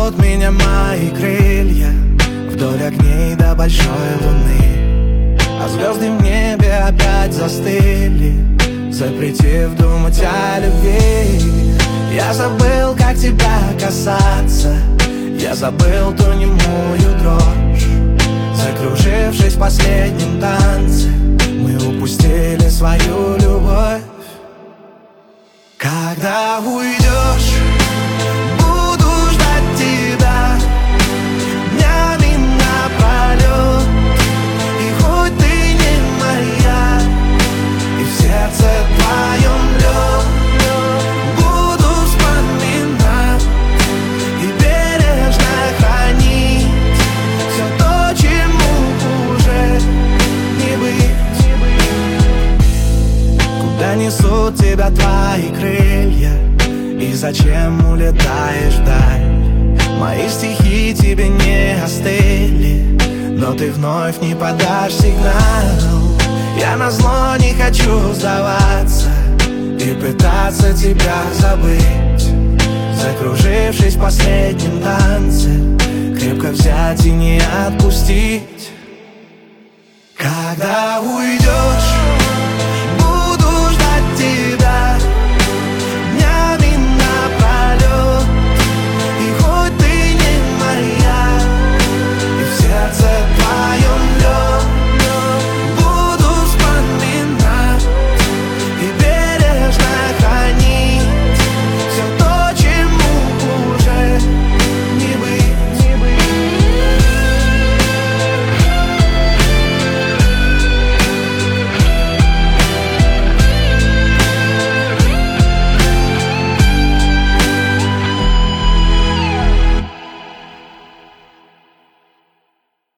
несут меня мои крылья вдоль огней до большой луны. А звезды в небе опять застыли, запретив думать о любви. Я забыл, как тебя касаться, я забыл ту немую дрожь. Закружившись в последнем танце, мы упустили свою любовь. Когда уйдешь, буду ждать тебя днями напролет. И хоть ты не моя, и в сердце твоем лед, буду вспоминать и бережно хранить все то, чему уже не быть. Куда несут тебя твои крылья, и зачем улетаешь вдаль? Мои стихи тебе не остыли, но ты вновь не подашь сигнал. Я назло не хочу сдаваться и пытаться тебя забыть. Закружившись в последнем танце, крепко взять и не отпустить. Когда уйдешь,